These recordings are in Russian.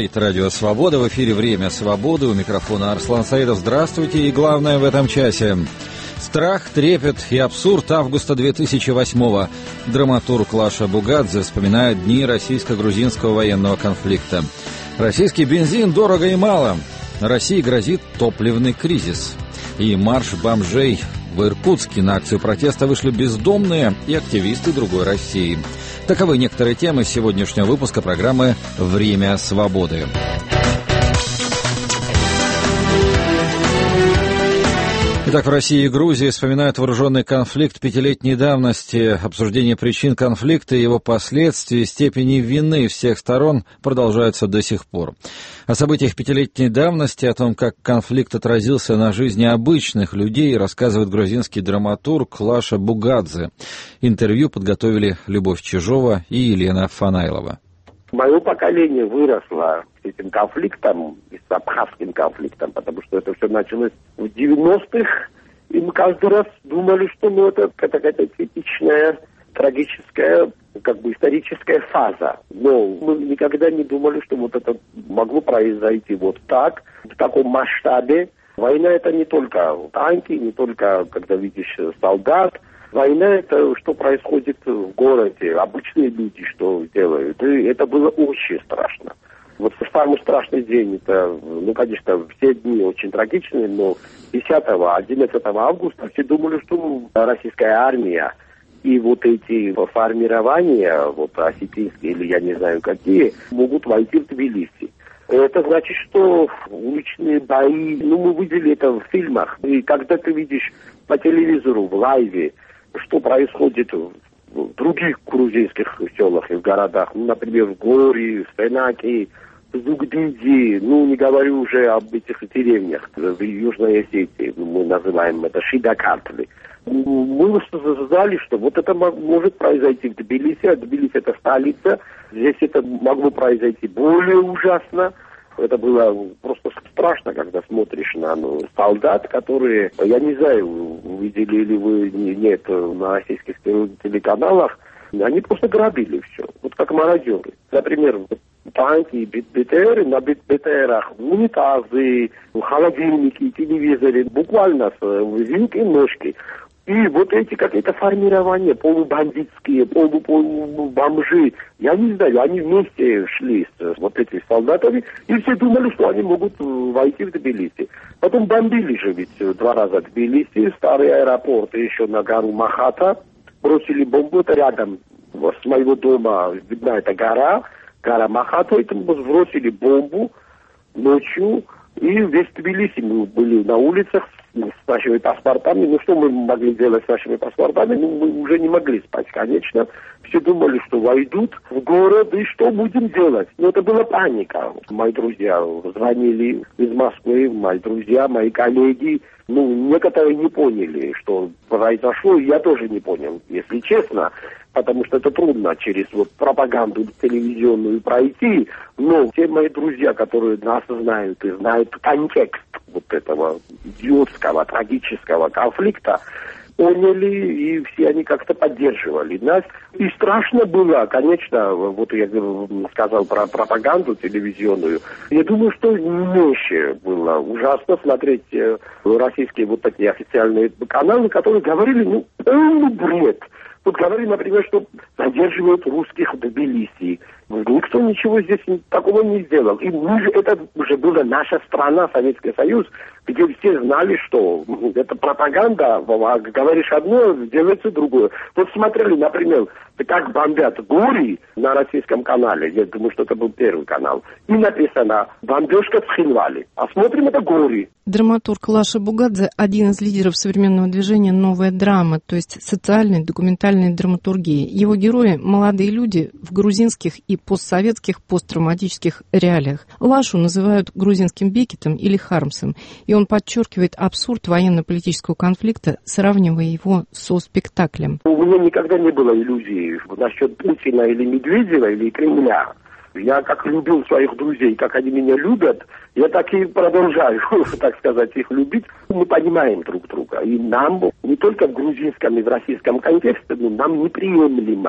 Говорит Радио Свобода. В эфире «Время свободы». У микрофона Арслан Саидов. Здравствуйте. И главное в этом часе. Страх, трепет и абсурд августа 2008-го. Драматург Лаша Бугадзе вспоминает дни российско-грузинского военного конфликта. Российский бензин дорого и мало. России грозит топливный кризис. И марш бомжей. В Иркутске на акцию протеста вышли бездомные и активисты другой России. Таковы некоторые темы сегодняшнего выпуска программы «Время свободы». Итак, в России и Грузии вспоминают вооруженный конфликт пятилетней давности. Обсуждение причин конфликта и его последствий, степени вины всех сторон продолжаются до сих пор. О событиях пятилетней давности, о том, как конфликт отразился на жизни обычных людей, рассказывает грузинский драматург Лаша Бугадзе. Интервью подготовили Любовь Чижова и Елена Фанайлова. Мое поколение выросло с этим конфликтом, с абхазским конфликтом, потому что это все началось в 90-х, и мы каждый раз думали, что это какая-то типичная, трагическая, историческая фаза. Но мы никогда не думали, что это могло произойти вот так, в таком масштабе. Война — это не только танки, не только, когда видишь солдат. Война — это что происходит в городе, обычные люди что делают. И это было очень страшно. Вот самый страшный день, это, конечно, все дни очень трагичные, но 10-11 августа все думали, что российская армия и вот эти формирования, осетинские или я не знаю какие, могут войти в Тбилиси. Это значит, что уличные бои, мы видели это в фильмах. И когда ты видишь по телевизору, в лайве, что происходит в других грузинских селах и в городах, например, в Горе, в Сенаке, в Зугдиде, не говорю уже об этих деревнях в Южной Осетии, мы называем это Шидакартли. Мы знали, что это может произойти в Тбилиси, а Тбилиси — это столица, здесь это могло произойти более ужасно. Это было просто страшно, когда смотришь на солдат, которые, я не знаю, видели ли вы, нет, на российских телеканалах, они просто грабили все, как мародеры. Например, танки, БТРы, на БТРах унитазы, холодильники, телевизоры, буквально с вилкой и ножки. И эти какие-то формирования полубандитские, полубомжи, я не знаю, они вместе шли с этими солдатами, и все думали, что они могут войти в Тбилиси. Потом бомбили же ведь 2 раза Тбилиси, старый аэропорт, и еще на гору Махата, бросили бомбу, это рядом с моего дома, видна эта гора Махата, и там сбросили бомбу ночью, и весь Тбилиси мы были на улицах с нашими паспортами. Что мы могли делать с нашими паспортами? Мы уже не могли спать, конечно. Все думали, что войдут в город, и что будем делать? Это была паника. Мои друзья звонили из Москвы, мои друзья, мои коллеги. Некоторые не поняли, что произошло, и я тоже не понял, если честно, потому что это трудно через пропаганду телевизионную пройти, но все мои друзья, которые нас знают и знают контекст этого идиотского, трагического конфликта, поняли, и все они как-то поддерживали нас. И страшно было, конечно, я сказал про пропаганду телевизионную. Я думаю, что меньше было ужасно смотреть российские такие официальные каналы, которые говорили, бред. Говорили, например, что задерживают русских в Тбилиси. Никто ничего здесь такого не сделал. И это уже была наша страна, Советский Союз, где все знали, что это пропаганда, говоришь одно, делается другое. Смотрели, например, как бомбят Гори на российском канале, я думаю, что это был первый канал, и написано «Бомбежка в Цхинвале». А смотрим, это Гори. Драматург Лаша Бугадзе – один из лидеров современного движения «Новая драма», то есть социальной документальной драматургии. Его герои – молодые люди в грузинских и постсоветских посттравматических реалиях. Лашу называют грузинским Бекетом или Хармсом, и он подчеркивает абсурд военно-политического конфликта, сравнивая его со спектаклем. У меня никогда не было иллюзий насчет Путина или Медведева или Кремля. Я как любил своих друзей, как они меня любят, я так и продолжаю, так сказать, их любить. Мы понимаем друг друга. И нам, не только в грузинском и в российском контексте, но нам неприемлемо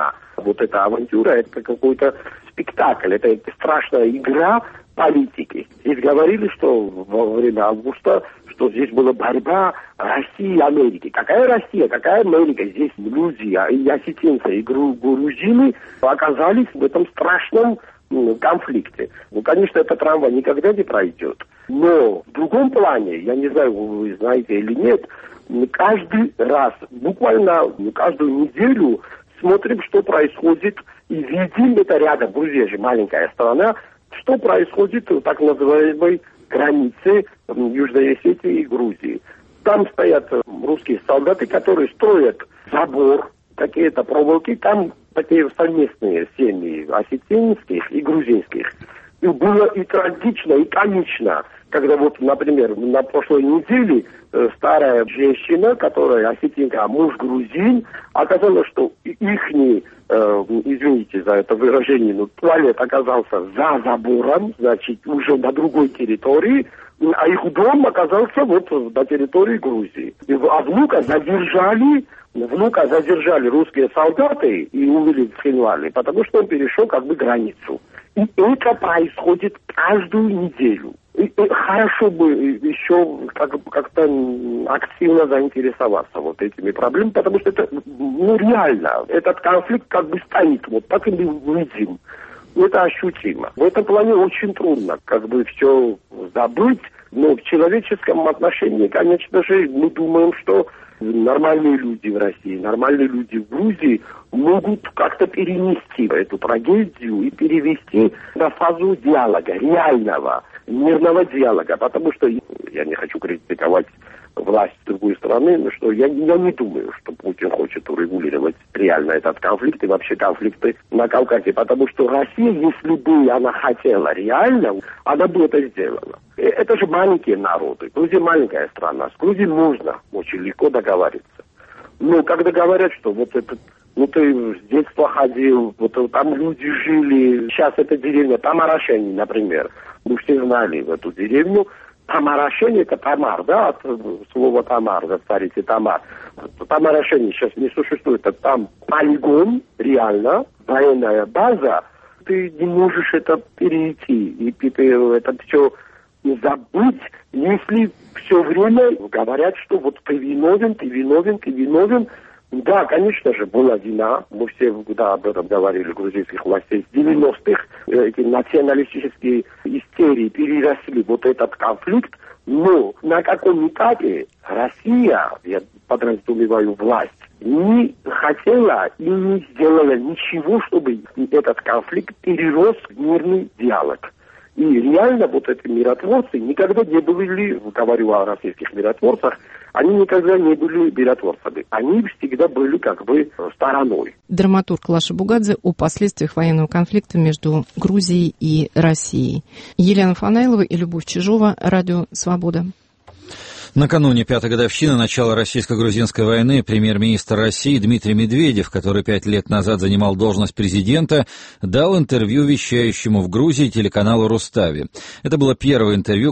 Вот эта авантюра, это какой-то спектакль, это страшная игра политики. Здесь говорили, что во время августа, что здесь была борьба России и Америки. Какая Россия, какая Америка? Здесь люди, и осетинцы, и грузины оказались в этом страшном конфликте. Ну, конечно, этот трамвай никогда не пройдет. Но в другом плане, я не знаю, вы знаете или нет, каждый раз, буквально каждую неделю смотрим, что происходит, и видим, это рядом, Грузия же маленькая страна, что происходит в так называемой границе Южной Осетии и Грузии. Там стоят русские солдаты, которые строят забор, какие-то проволоки, там такие совместные семьи осетинских и грузинских. И было и трагично, и комично, когда вот, например, на прошлой неделе старая женщина, которая осетинка, а муж грузин, оказалось, что ихний, извините за это выражение, но туалет оказался за забором, значит, уже на другой территории, а их дом оказался вот на территории Грузии. А внука задержали русские солдаты и увели в Хинвали, потому что он перешел как бы границу. И это происходит каждую неделю. И хорошо бы еще как-то активно заинтересоваться вот этими проблемами, потому что это реально. Этот конфликт как бы стоит, вот так и мы видим. Это ощутимо. В этом плане очень трудно как бы все забыть, но в человеческом отношении, конечно же, мы думаем, что нормальные люди в России, нормальные люди в Грузии могут как-то перенести эту трагедию и перевести на фазу диалога, реального, мирного диалога, потому что я не хочу критиковать власть другой страны, но что я не думаю, что Путин хочет урегулировать реально этот конфликт и вообще конфликты на Кавказе, потому что Россия, если бы она хотела реально, она бы это сделала. Это же маленькие народы. Грузия маленькая страна. С Грузией можно очень легко договориться. Но когда говорят, что вот этот, ну ты с детства ходил, вот там люди жили, сейчас эта деревня Тамарашени, например, мы все знали в эту деревню. Тамарашени — это Тамар, да, от слова Тамар, в царице Тамар. Тамарашени сейчас не существует, это там полигон, реально, военная база. Ты не можешь это перейти, и ты это все забыть, если все время говорят, что вот ты виновен. Да, конечно же, была вина. Мы все об этом говорили, грузинских властей. С 90-х эти националистические истерии переросли вот этот конфликт. Но на каком этапе Россия, я подразумеваю власть, не хотела и не сделала ничего, чтобы этот конфликт перерос в мирный диалог. И реально вот эти миротворцы никогда не были, говорю о российских миротворцах, они никогда не были миротворцами. Они всегда были как бы стороной. Драматург Лаша Бугадзе о последствиях военного конфликта между Грузией и Россией. Елена Фанайлова и Любовь Чижова, Радио Свобода. Накануне пятой годовщины начала российско-грузинской войны премьер-министр России Дмитрий Медведев, который 5 лет назад занимал должность президента, дал интервью вещающему в Грузии телеканалу «Рустави». Это было первое интервью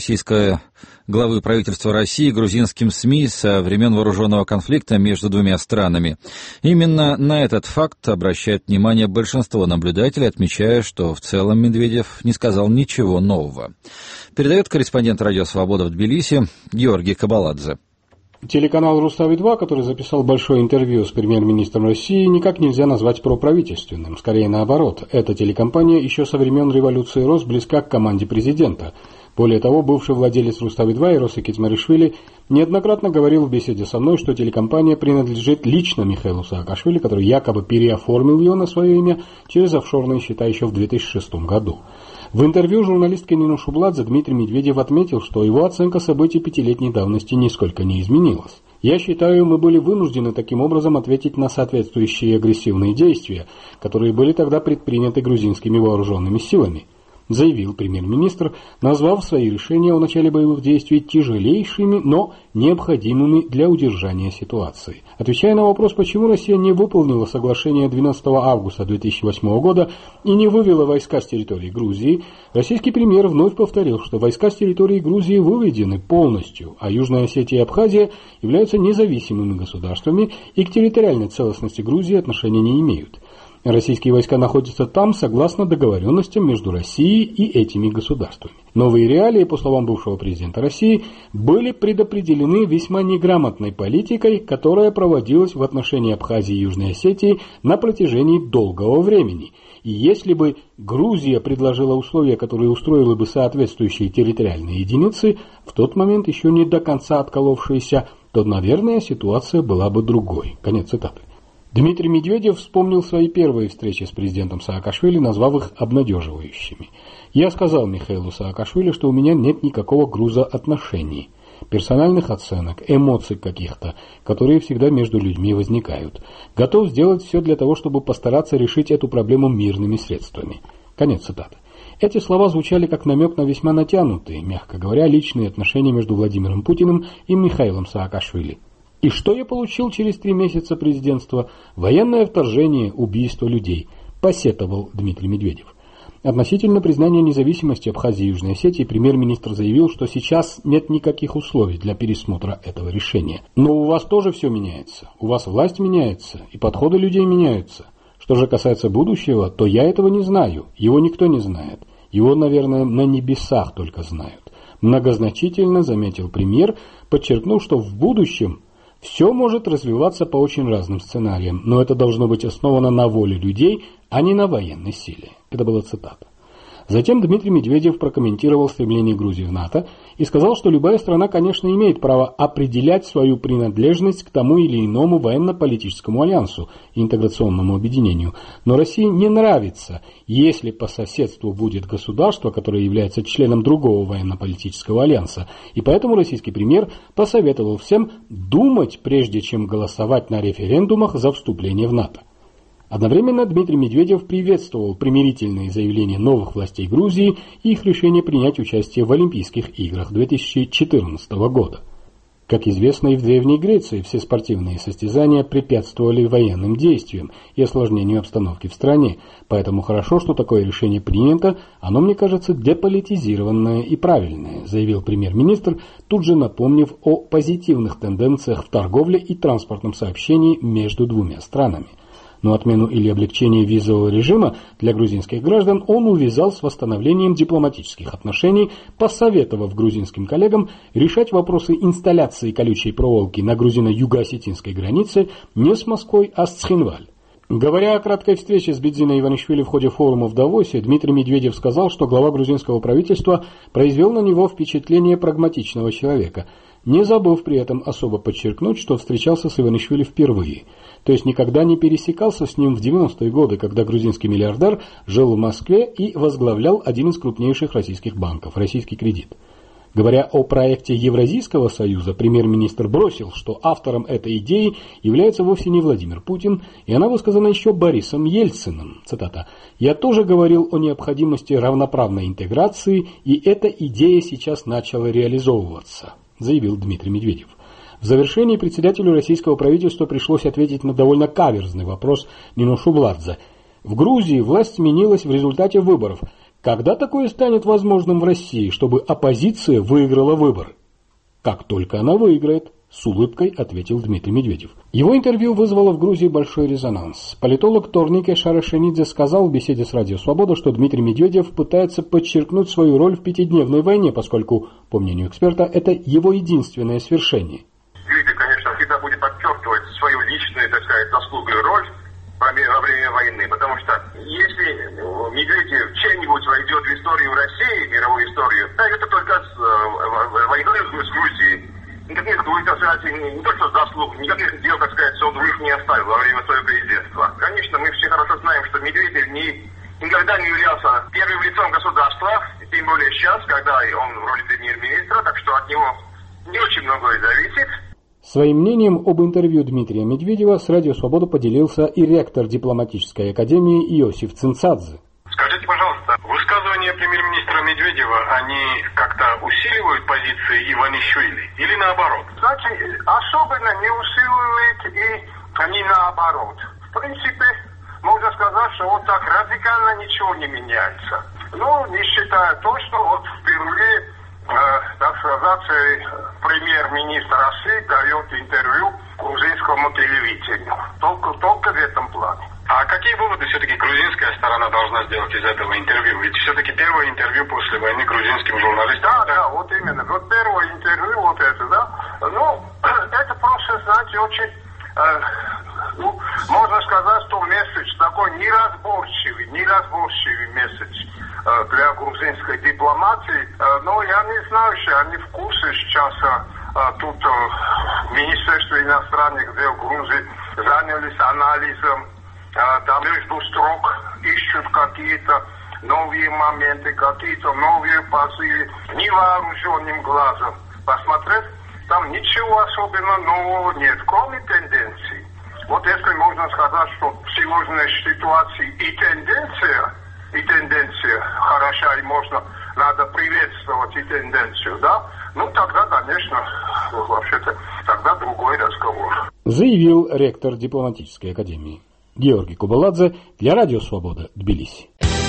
главы правительства России грузинским СМИ со времен вооруженного конфликта между двумя странами. Именно на этот факт обращает внимание большинство наблюдателей, отмечая, что в целом Медведев не сказал ничего нового. Передает корреспондент «Радио Свобода» в Тбилиси Георгий Кабаладзе. Телеканал «Рустави-2», который записал большое интервью с премьер-министром России, никак нельзя назвать проправительственным. Скорее наоборот, эта телекомпания еще со времен революции РОС близка к команде президента. Более того, бывший владелец «Рустави-2» Еросик Ицмаришвили неоднократно говорил в беседе со мной, что телекомпания принадлежит лично Михаилу Саакашвили, который якобы переоформил ее на свое имя через офшорные счета еще в 2006 году. В интервью журналистке Нину Шубладзе Дмитрий Медведев отметил, что его оценка событий пятилетней давности нисколько не изменилась. «Я считаю, мы были вынуждены таким образом ответить на соответствующие агрессивные действия, которые были тогда предприняты грузинскими вооруженными силами», заявил премьер-министр, назвав свои решения о начале боевых действий тяжелейшими, но необходимыми для удержания ситуации. Отвечая на вопрос, почему Россия не выполнила соглашение 12 августа 2008 года и не вывела войска с территории Грузии, российский премьер вновь повторил, что войска с территории Грузии выведены полностью, а Южная Осетия и Абхазия являются независимыми государствами и к территориальной целостности Грузии отношения не имеют. Российские войска находятся там согласно договоренностям между Россией и этими государствами. Новые реалии, по словам бывшего президента России, были предопределены весьма неграмотной политикой, которая проводилась в отношении Абхазии и Южной Осетии на протяжении долгого времени. И если бы Грузия предложила условия, которые устроили бы соответствующие территориальные единицы, в тот момент еще не до конца отколовшиеся, то, наверное, ситуация была бы другой. Конец цитаты. Дмитрий Медведев вспомнил свои первые встречи с президентом Саакашвили, назвав их обнадеживающими. «Я сказал Михаилу Саакашвили, что у меня нет никакого груза отношений, персональных оценок, эмоций каких-то, которые всегда между людьми возникают. Готов сделать все для того, чтобы постараться решить эту проблему мирными средствами». Конец цитаты. Эти слова звучали как намек на весьма натянутые, мягко говоря, личные отношения между Владимиром Путиным и Михаилом Саакашвили. И что я получил через 3 месяца президентства? Военное вторжение, убийство людей, посетовал Дмитрий Медведев. Относительно признания независимости Абхазии и Южной Осетии премьер-министр заявил, что сейчас нет никаких условий для пересмотра этого решения. Но у вас тоже все меняется, у вас власть меняется, и подходы людей меняются. Что же касается будущего, то я этого не знаю, его никто не знает. Его, наверное, на небесах только знают. Многозначительно заметил премьер, подчеркнув, что в будущем все может развиваться по очень разным сценариям, но это должно быть основано на воле людей, а не на военной силе. Это была цитата. Затем Дмитрий Медведев прокомментировал стремление Грузии в НАТО и сказал, что любая страна, конечно, имеет право определять свою принадлежность к тому или иному военно-политическому альянсу и интеграционному объединению. Но России не нравится, если по соседству будет государство, которое является членом другого военно-политического альянса. И поэтому российский премьер посоветовал всем думать, прежде чем голосовать на референдумах за вступление в НАТО. Одновременно Дмитрий Медведев приветствовал примирительные заявления новых властей Грузии и их решение принять участие в Олимпийских играх 2014 года. Как известно, и в Древней Греции все спортивные состязания препятствовали военным действиям и осложнению обстановки в стране, поэтому хорошо, что такое решение принято, оно, мне кажется, деполитизированное и правильное, заявил премьер-министр, тут же напомнив о позитивных тенденциях в торговле и транспортном сообщении между двумя странами. Но отмену или облегчение визового режима для грузинских граждан он увязал с восстановлением дипломатических отношений, посоветовав грузинским коллегам решать вопросы инсталляции колючей проволоки на грузино-юго-осетинской границе не с Москвой, а с Цхинваль. Говоря о краткой встрече с Бедзиной Иванишвили в ходе форума в Давосе, Дмитрий Медведев сказал, что глава грузинского правительства произвел на него впечатление прагматичного человека, не забыв при этом особо подчеркнуть, что встречался с Иванишвили впервые. То есть никогда не пересекался с ним в 90-е годы, когда грузинский миллиардер жил в Москве и возглавлял один из крупнейших российских банков – «Российский кредит». Говоря о проекте Евразийского союза, премьер-министр бросил, что автором этой идеи является вовсе не Владимир Путин, и она высказана еще Борисом Ельциным. Цитата. «Я тоже говорил о необходимости равноправной интеграции, и эта идея сейчас начала реализовываться», заявил Дмитрий Медведев. В завершении председателю российского правительства пришлось ответить на довольно каверзный вопрос Нино Шубладзе. В Грузии власть сменилась в результате выборов. Когда такое станет возможным в России, чтобы оппозиция выиграла выборы? Как только она выиграет, с улыбкой ответил Дмитрий Медведев. Его интервью вызвало в Грузии большой резонанс. Политолог Торнике Шарашенидзе сказал в беседе с Радио Свобода, что Дмитрий Медведев пытается подчеркнуть свою роль в пятидневной войне, поскольку, по мнению эксперта, это его единственное свершение. Медведев, конечно, всегда будет подчеркивать свою личную, так сказать, заслугу и роль во время войны, потому что если Медведев чем-нибудь войдет в историю России, мировую историю, то это только с войной с Грузией. Никаких, так сказать, не только заслуг, никаких дел, так сказать, он в них не оставил во время своего президентства. Конечно, мы все хорошо знаем, что Медведев никогда не являлся первым лицом государства, тем более сейчас, когда он в роли премьер-министра, так что от него не очень многое зависит. Своим мнением об интервью Дмитрия Медведева с Радио Свобода поделился и ректор дипломатической академии Иосиф Цинцадзе. Скажите, пожалуйста, высказывания премьер-министра Медведева, они как-то усиливают позиции Иванишвили или наоборот? Значит, особенно не усиливает и они наоборот. В принципе, можно сказать, что вот так радикально ничего не меняется. Ну, не считая то, что вот впервые так сказать, премьер-министр России дает интервью грузинскому телевидению. Только в этом плане. А А какие выводы все-таки грузинская сторона должна сделать из этого интервью? Ведь все-таки первое интервью после войны грузинским журналистам. Да, вот именно. Вот первое интервью, вот это, да. Ну, это просто, знаете, очень, можно сказать, что месседж такой неразборчивый месседж для грузинской дипломатии. Но я не знаю, что они в курсе сейчас тут Министерство иностранных дел Грузии занялись анализом, там между строк ищут какие-то новые моменты, какие-то новые позывы, невооруженным глазом посмотреть, там ничего особенно нового нет, кроме тенденций. Вот если можно сказать, что в сегодняшней ситуации и тенденция хороша, и надо приветствовать и тенденцию, да? Ну, тогда, конечно, вообще-то, тогда другой разговор. Заявил ректор дипломатической академии. Георгий Кубаладзе для Радио Свобода, Тбилиси.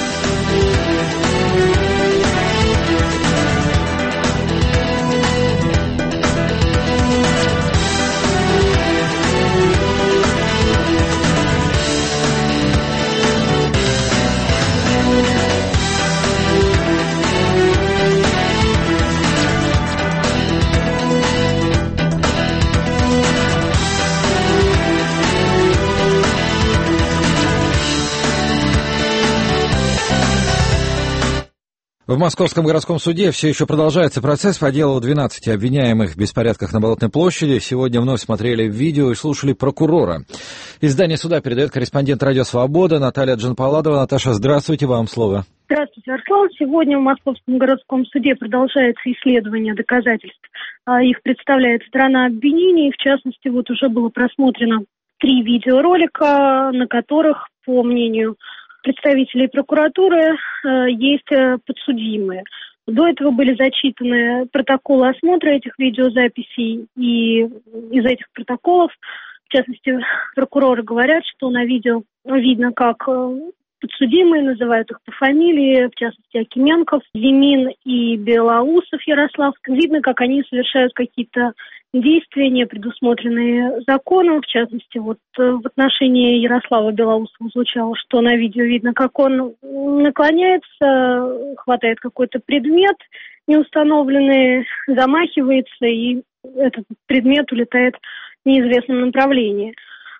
В Московском городском суде все еще продолжается процесс по делу 12 обвиняемых в беспорядках на Болотной площади. Сегодня вновь смотрели видео и слушали прокурора. Из здания суда передает корреспондент «Радио Свобода» Наталья Джанпаладова. Наташа, здравствуйте, вам слово. Здравствуйте, Арслан. Сегодня в Московском городском суде продолжается исследование доказательств. Их представляет сторона обвинений. В частности, вот уже было просмотрено 3 видеоролика, на которых, по мнению представителей прокуратуры, есть подсудимые. До этого были зачитаны протоколы осмотра этих видеозаписей, и из этих протоколов, в частности, прокуроры говорят, что на видео видно, как подсудимые называют их по фамилии, в частности, Акименков, Зимин и Белоусов Ярослав. Видно, как они совершают какие-то действия, не предусмотренные законом. В частности, вот в отношении Ярослава Белоусова звучало, что на видео видно, как он наклоняется, хватает какой-то предмет неустановленный, замахивается, и этот предмет улетает в неизвестном направлении.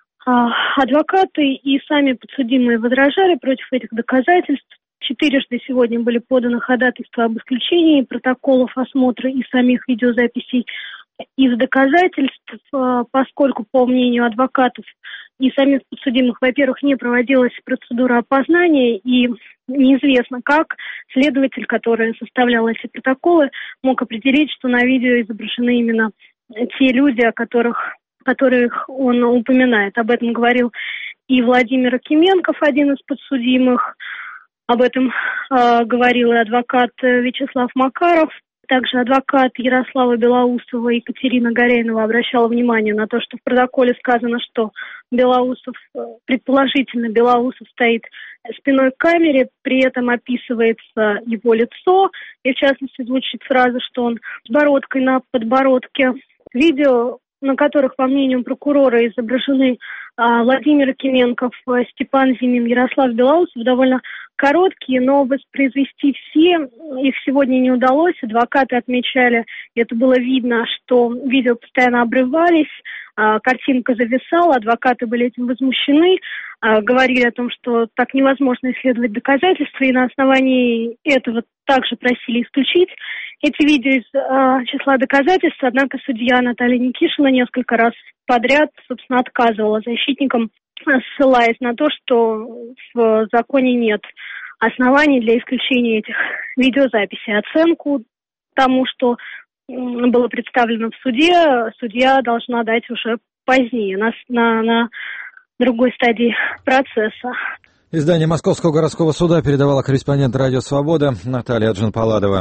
Адвокаты и сами подсудимые возражали против этих доказательств. 4-жды сегодня были поданы ходатайства об исключении протоколов осмотра и самих видеозаписей из доказательств, поскольку, по мнению адвокатов и самих подсудимых, во-первых, не проводилась процедура опознания, и неизвестно, как следователь, который составлял эти протоколы, мог определить, что на видео изображены именно те люди, о которых он упоминает. Об этом говорил и Владимир Акименков, один из подсудимых. Об этом говорил и адвокат Вячеслав Макаров. Также адвокат Ярослава Белоусова Екатерина Горяйнова обращала внимание на то, что в протоколе сказано, что предположительно Белоусов стоит спиной к камере, при этом описывается его лицо, и в частности звучит фраза, что он с бородкой на подбородке. Видео, на которых, по мнению прокурора, изображены Владимир Акименков, Степан Зимин, Ярослав Белоусов, довольно короткие, но воспроизвести все их сегодня не удалось. Адвокаты отмечали, и это было видно, что видео постоянно обрывались, картинка зависала, адвокаты были этим возмущены, говорили о том, что так невозможно исследовать доказательства, и на основании этого также просили исключить эти видео из числа доказательств, однако судья Наталья Никишина несколько раз подряд, собственно, отказывала защитникам, ссылаясь на то, что в законе нет оснований для исключения этих видеозаписей. Оценку тому, что было представлено в суде, судья должна дать уже позднее, на другой стадии процесса. Из здания Московского городского суда передавала корреспондент «Радио Свобода» Наталья Джанпаладова.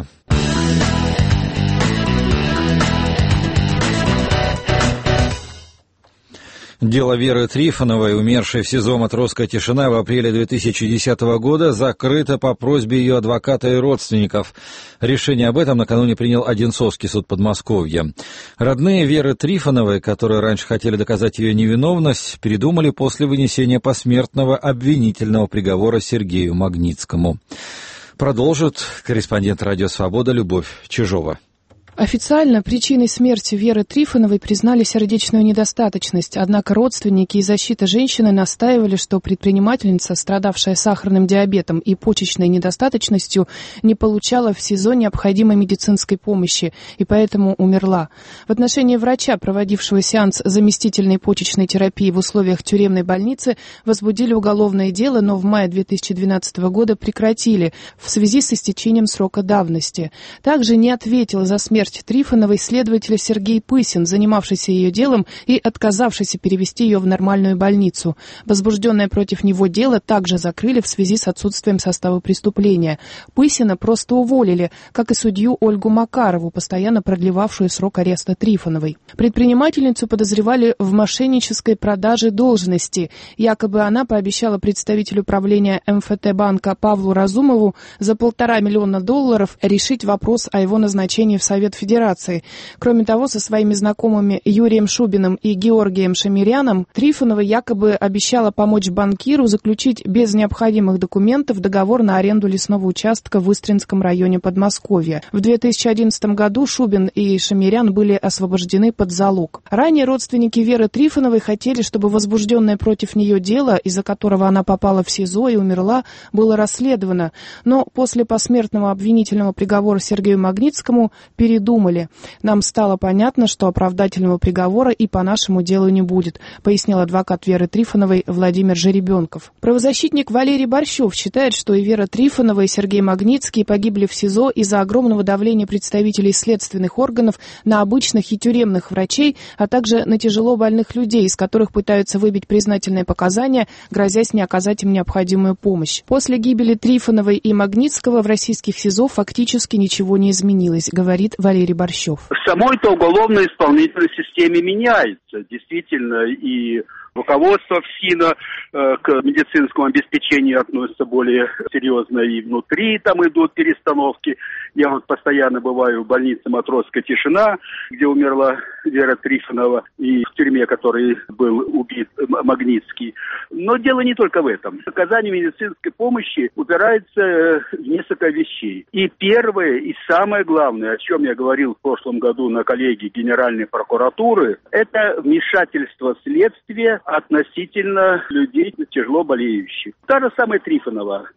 Дело Веры Трифоновой, умершей в СИЗО «Матросская тишина» в апреле 2010 года, закрыто по просьбе ее адвоката и родственников. Решение об этом накануне принял Одинцовский суд Подмосковья. Родные Веры Трифоновой, которые раньше хотели доказать ее невиновность, передумали после вынесения посмертного обвинительного приговора Сергею Магнитскому. Продолжит корреспондент «Радио Свобода» Любовь Чижова. Официально причиной смерти Веры Трифоновой признали сердечную недостаточность, однако родственники и защита женщины настаивали, что предпринимательница, страдавшая сахарным диабетом и почечной недостаточностью, не получала в СИЗО необходимой медицинской помощи и поэтому умерла. В отношении врача, проводившего сеанс заместительной почечной терапии в условиях тюремной больницы, возбудили уголовное дело, но в мае 2012 года прекратили в связи с истечением срока давности. Также не ответил за смерть Трифоновой следователь Сергей Пысин, занимавшийся ее делом и отказавшийся перевести ее в нормальную больницу. Возбужденное против него дело также закрыли в связи с отсутствием состава преступления. Пысина просто уволили, как и судью Ольгу Макарову, постоянно продлевавшую срок ареста Трифоновой. Предпринимательницу подозревали в мошеннической продаже должности. Якобы она пообещала представителю правления МФТ-банка Павлу Разумову за $1,5 миллиона решить вопрос о его назначении в Совет Федерации. Кроме того, со своими знакомыми Юрием Шубиным и Георгием Шамиряном Трифонова якобы обещала помочь банкиру заключить без необходимых документов договор на аренду лесного участка в Истринском районе Подмосковья. В 2011 году Шубин и Шамирян были освобождены под залог. Ранее родственники Веры Трифоновой хотели, чтобы возбужденное против нее дело, из-за которого она попала в СИЗО и умерла, было расследовано. Но после посмертного обвинительного приговора Сергею Магнитскому передумали. Нам стало понятно, что оправдательного приговора и по нашему делу не будет, пояснил адвокат Веры Трифоновой Владимир Жеребенков. Правозащитник Валерий Борщев считает, что и Вера Трифонова, и Сергей Магнитский погибли в СИЗО из-за огромного давления представителей следственных органов на обычных и тюремных врачей, а также на тяжело больных людей, из которых пытаются выбить признательные показания, грозясь не оказать им необходимую помощь. После гибели Трифоновой и Магнитского в российских СИЗО фактически ничего не изменилось, говорит Валерий Борщев. В самой-то уголовной исполнительной системе меняется, действительно, и руководство ФСИНа к медицинскому обеспечению относится более серьезно, и внутри там идут перестановки. Я вот постоянно бываю в больнице «Матросская тишина», где умерла Вера Трифонова, и в тюрьме, который был убит Магнитский. Но дело не только в этом. Оказание медицинской помощи упирается в несколько вещей. И первое, и самое главное, о чем я говорил в прошлом году на коллегии Генеральной прокуратуры, это вмешательство следствия относительно людей тяжело болеющих. Та же самая Трифонова.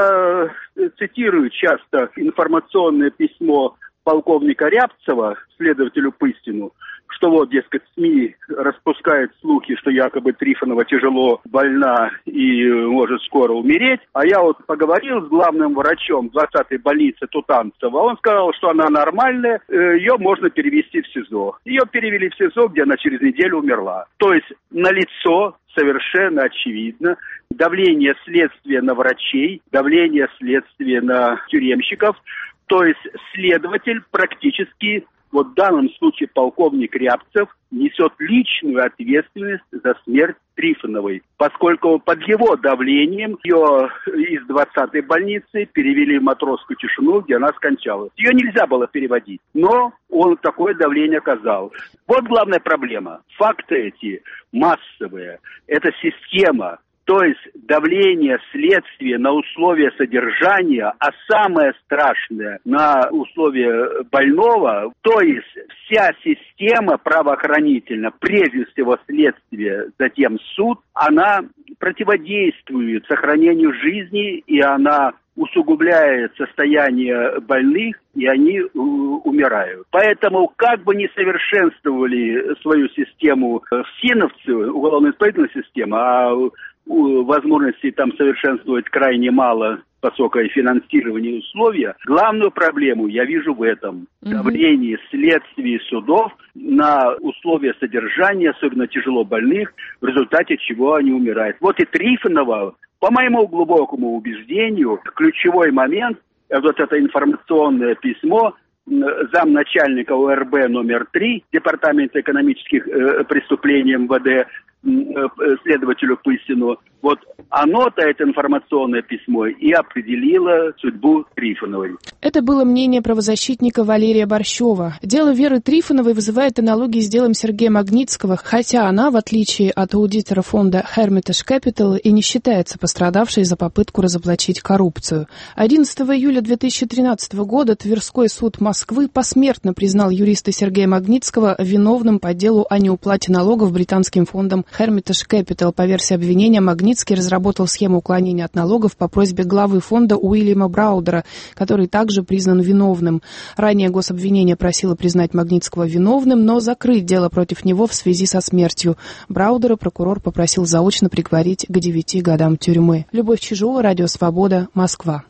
Я цитирую часто информационное письмо полковника Рябцева следователю Пыстину, что вот, дескать, СМИ распускают слухи, что якобы Трифонова тяжело больна и может скоро умереть. А я вот поговорил с главным врачом 20-й больницы Тутанцева. Он сказал, что она нормальная, ее можно перевести в СИЗО. Ее перевели в СИЗО, где она через неделю умерла. То есть налицо совершенно очевидно давление следствия на врачей, давление следствия на тюремщиков. То есть следователь практически, вот в данном случае полковник Рябцев, несет личную ответственность за смерть Трифоновой, поскольку под его давлением ее из 20-й больницы перевели в Матросскую тишину, где она скончалась. Ее нельзя было переводить, но он такое давление оказал. Вот главная проблема. Факты эти массовые. Это система. То есть давление следствия на условия содержания, а самое страшное на условия больного, то есть вся система правоохранительная, прежде всего следствие, затем суд, она противодействует сохранению жизни, и она усугубляет состояние больных, и они умирают. Поэтому, как бы ни совершенствовали свою систему ФСИНовцы, уголовно-исполнительная система, а возможностей там совершенствовать крайне мало, высокое финансирование и условия. Главную проблему я вижу в этом. Давление следствий судов на условия содержания, особенно тяжело больных, в результате чего они умирают. Вот и Трифонова, по моему глубокому убеждению, ключевой момент, вот это информационное письмо замначальника ОРБ номер 3 Департамента экономических преступлений МВД следователю Пысину. Вот оно-то, это информационное письмо, и определило судьбу Трифоновой. Это было мнение правозащитника Валерия Борщева. Дело Веры Трифоновой вызывает аналогии с делом Сергея Магнитского, хотя она, в отличие от аудитора фонда Hermitage Capital, и не считается пострадавшей за попытку разоблачить коррупцию. 11 июля 2013 года Тверской суд Москвы посмертно признал юриста Сергея Магнитского виновным по делу о неуплате налогов британским фондом Hermitage Capital. По версии обвинения, Магнитский разработал схему уклонения от налогов по просьбе главы фонда Уильяма Браудера, который также признан виновным. Ранее гособвинение просило признать Магнитского виновным, но закрыть дело против него в связи со смертью. Браудера прокурор попросил заочно приговорить к 9 годам тюрьмы. Любовь Чижова, Радио Свобода, Москва.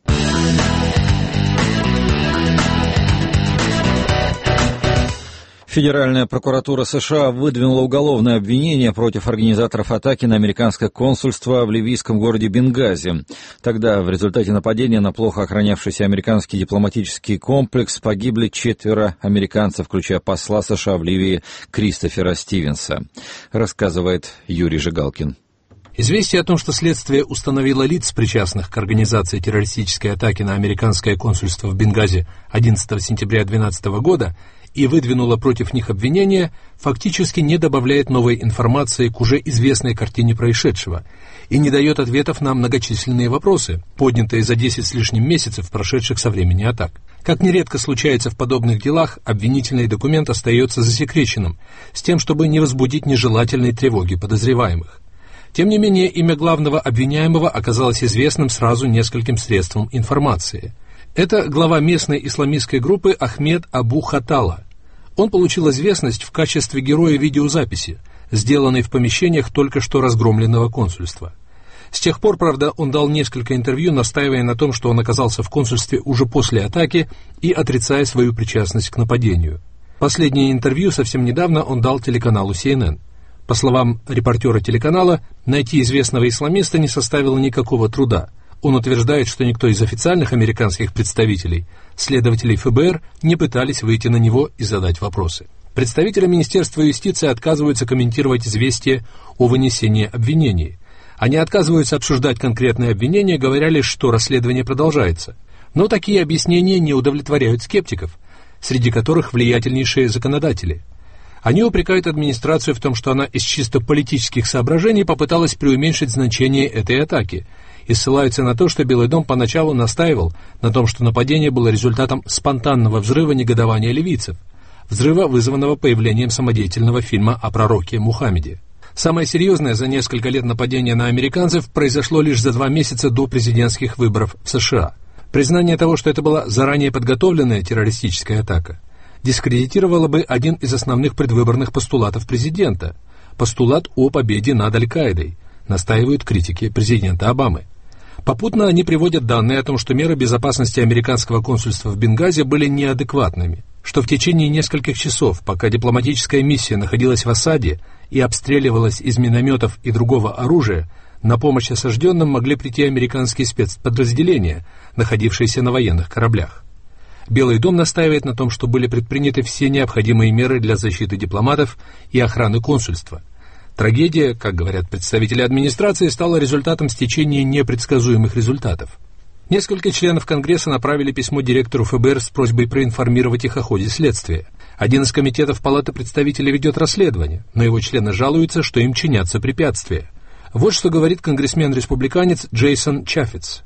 Федеральная прокуратура США выдвинула уголовное обвинение против организаторов атаки на американское консульство в ливийском городе Бенгази. Тогда в результате нападения на плохо охранявшийся американский дипломатический комплекс погибли 4 американцев, включая посла США в Ливии Кристофера Стивенса, рассказывает Юрий Жигалкин. Известие о том, что следствие установило лиц, причастных к организации террористической атаки на американское консульство в Бенгази 11 сентября 2012 года, и выдвинула против них обвинения, фактически не добавляет новой информации к уже известной картине происшедшего и не дает ответов на многочисленные вопросы, поднятые за 10 с лишним месяцев, прошедших со времени атак. Как нередко случается в подобных делах, обвинительный документ остается засекреченным, с тем, чтобы не возбудить нежелательной тревоги подозреваемых. Тем не менее, имя главного обвиняемого оказалось известным сразу нескольким средствам информации. Это глава местной исламистской группы Ахмед Абу Хатала. Он получил известность в качестве героя видеозаписи, сделанной в помещениях только что разгромленного консульства. С тех пор, правда, он дал несколько интервью, настаивая на том, что он оказался в консульстве уже после атаки и отрицая свою причастность к нападению. Последнее интервью совсем недавно он дал телеканалу CNN. По словам репортера телеканала, найти известного исламиста не составило никакого труда. Он утверждает, что никто из официальных американских представителей, следователей ФБР, не пытались выйти на него и задать вопросы. Представители Министерства юстиции отказываются комментировать известие о вынесении обвинений. Они отказываются обсуждать конкретные обвинения, говоря лишь, что расследование продолжается. Но такие объяснения не удовлетворяют скептиков, среди которых влиятельнейшие законодатели. Они упрекают администрацию в том, что она из чисто политических соображений попыталась преуменьшить значение этой атаки, и ссылаются на то, что Белый дом поначалу настаивал на том, что нападение было результатом спонтанного взрыва негодования ливийцев, взрыва, вызванного появлением самодеятельного фильма о пророке Мухаммеде. Самое серьезное за несколько лет нападение на американцев произошло лишь за 2 месяца до президентских выборов в США. Признание того, что это была заранее подготовленная террористическая атака, дискредитировало бы один из основных предвыборных постулатов президента – постулат о победе над Аль-Каидой, настаивают критики президента Обамы. Попутно они приводят данные о том, что меры безопасности американского консульства в Бенгази были неадекватными, что в течение нескольких часов, пока дипломатическая миссия находилась в осаде и обстреливалась из минометов и другого оружия, на помощь осажденным могли прийти американские спецподразделения, находившиеся на военных кораблях. Белый дом настаивает на том, что были предприняты все необходимые меры для защиты дипломатов и охраны консульства. Трагедия, как говорят представители администрации, стала результатом стечения непредсказуемых результатов. Несколько членов Конгресса направили письмо директору ФБР с просьбой проинформировать их о ходе следствия. Один из комитетов Палаты представителей ведет расследование, но его члены жалуются, что им чинятся препятствия. Вот что говорит конгрессмен-республиканец Джейсон Чаффетс.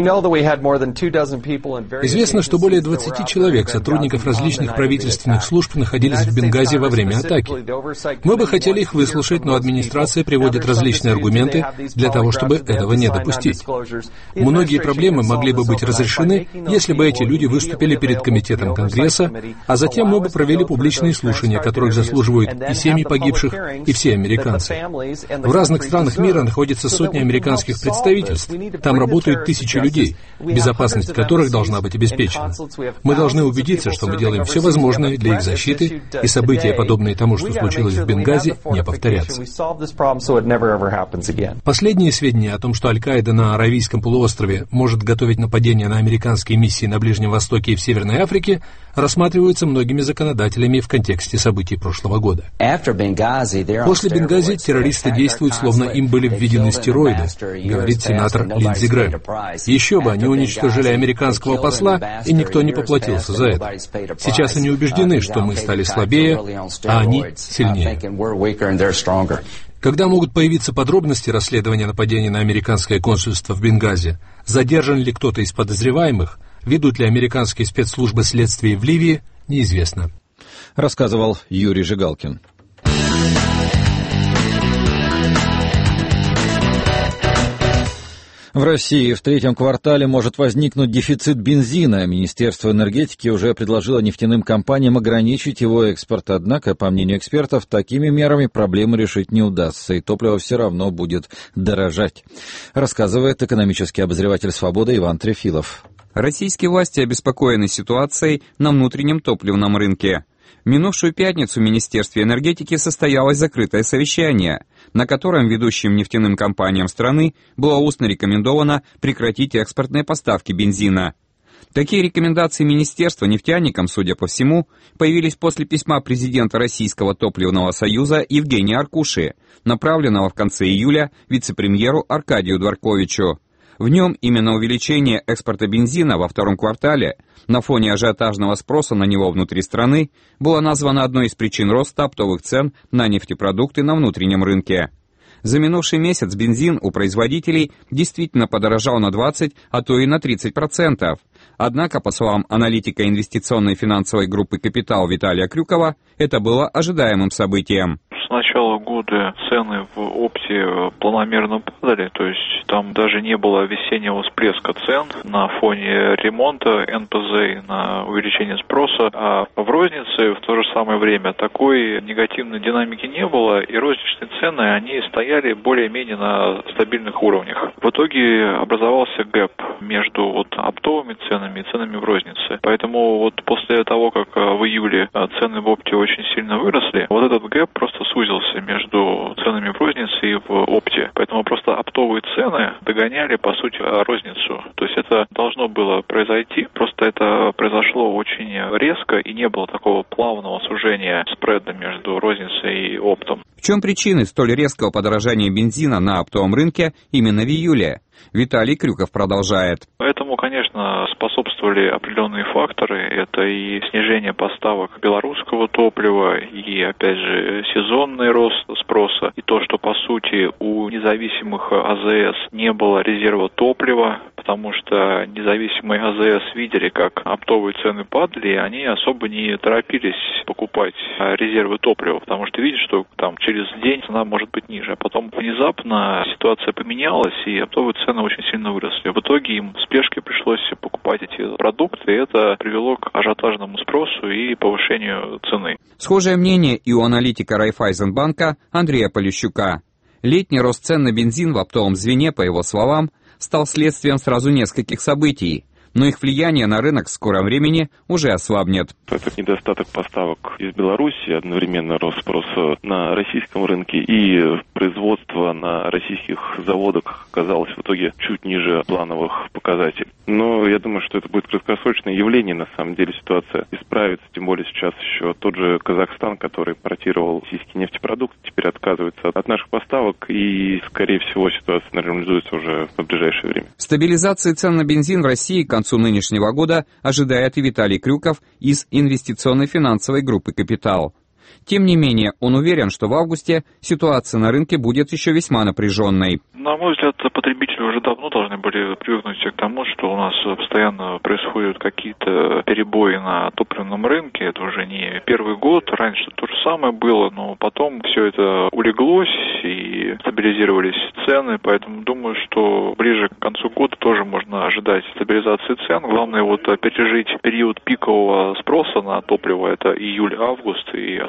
Известно, что более 20 человек, сотрудников различных правительственных служб, находились в Бенгази во время атаки. Мы бы хотели их выслушать, но администрация приводит различные аргументы для того, чтобы этого не допустить. Многие проблемы могли бы быть разрешены, если бы эти люди выступили перед комитетом Конгресса, а затем мы бы провели публичные слушания, которых заслуживают и семьи погибших, и все американцы. В разных странах мира находятся сотни американских представительств. Там работают тысячи тысячи людей, безопасность которых должна быть обеспечена. Мы должны убедиться, что мы делаем все возможное для их защиты, и события, подобные тому, что случилось в Бенгази, не повторятся. Последние сведения о том, что Аль-Каида на Аравийском полуострове может готовить нападения на американские миссии на Ближнем Востоке и в Северной Африке, рассматриваются многими законодателями в контексте событий прошлого года. После Бенгази террористы действуют, словно им были введены стероиды, говорит сенатор Линдзи Грэм. Еще бы, они уничтожили американского посла, и никто не поплатился за это. Сейчас они убеждены, что мы стали слабее, а они сильнее. Когда могут появиться подробности расследования нападения на американское консульство в Бенгази? Задержан ли кто-то из подозреваемых? Ведут ли американские спецслужбы следствие в Ливии? Неизвестно. Рассказывал Юрий Жигалкин. В России в третьем квартале может возникнуть дефицит бензина. Министерство энергетики уже предложило нефтяным компаниям ограничить его экспорт. Однако, по мнению экспертов, такими мерами проблему решить не удастся, и топливо все равно будет дорожать, рассказывает экономический обозреватель «Свободы» Иван Трефилов. Российские власти обеспокоены ситуацией на внутреннем топливном рынке. В минувшую пятницу в Министерстве энергетики состоялось закрытое совещание, на котором ведущим нефтяным компаниям страны было устно рекомендовано прекратить экспортные поставки бензина. Такие рекомендации министерства нефтяникам, судя по всему, появились после письма президента Российского топливного союза Евгения Аркуши, направленного в конце июля вице-премьеру Аркадию Дворковичу. В нем именно увеличение экспорта бензина во втором квартале на фоне ажиотажного спроса на него внутри страны было названо одной из причин роста оптовых цен на нефтепродукты на внутреннем рынке. За минувший месяц бензин у производителей действительно подорожал на 20, а то и на 30%. Однако, по словам аналитика инвестиционной финансовой группы «Капитал» Виталия Крюкова, это было ожидаемым событием. С начала года цены в опте планомерно падали, то есть там даже не было весеннего всплеска цен на фоне ремонта НПЗ и на увеличение спроса, а в рознице в то же самое время такой негативной динамики не было, и розничные цены, они стояли более-менее на стабильных уровнях. В итоге образовался гэп между оптовыми ценами и ценами в рознице. Поэтому после того, как в июле цены в опте очень сильно выросли, этот гэп просто сузился между ценами в рознице и в опте. Поэтому просто оптовые цены догоняли, по сути, розницу. То есть это должно было произойти, просто это произошло очень резко и не было такого плавного сужения спреда между розницей и оптом. В чем причины столь резкого подорожания бензина на оптовом рынке именно в июле? Виталий Крюков продолжает. Этому, конечно, способствовали определенные факторы. Это и снижение поставок белорусского топлива, и, опять же, сезонный рост спроса, и то, что, по сути, у независимых АЗС не было резерва топлива, потому что независимые АЗС видели, как оптовые цены падали, и они особо не торопились покупать резервы топлива, потому что видят, что там через день цена может быть ниже. А потом внезапно ситуация поменялась, и оптовые цены очень сильно выросли. В итоге им в спешке пришлось покупать эти продукты, и это привело к ажиотажному спросу и повышению цены. Схожее мнение и у аналитика Райффайзенбанка Андрея Полищука. Летний рост цен на бензин в оптовом звене, по его словам, стал следствием сразу нескольких событий, но их влияние на рынок в скором времени уже ослабнет. Это недостаток поставок из Беларуси, одновременно рост спроса на российском рынке, и производство на российских заводах оказалось в итоге чуть ниже плановых показателей. Но я думаю, что это будет краткосрочное явление. На самом деле ситуация исправится, тем более сейчас еще тот же Казахстан, который импортировал российские нефтепродукты, теперь отказывается от наших поставок, и, скорее всего, ситуация нормализуется уже в ближайшее время. Стабилизации цен на бензин в России к концу нынешнего года ожидает и Виталий Крюков из инвестиционной финансовой группы «Капитал». Тем не менее, он уверен, что в августе ситуация на рынке будет еще весьма напряженной. На мой взгляд, потребители уже давно должны были привыкнуть к тому, что у нас постоянно происходят какие-то перебои на топливном рынке. Это уже не первый год, раньше то же самое было, но потом все это улеглось и стабилизировались цены, поэтому думаю, что ближе к концу года тоже можно ожидать стабилизации цен. Главное пережить период пикового спроса на топливо, это июль-август, и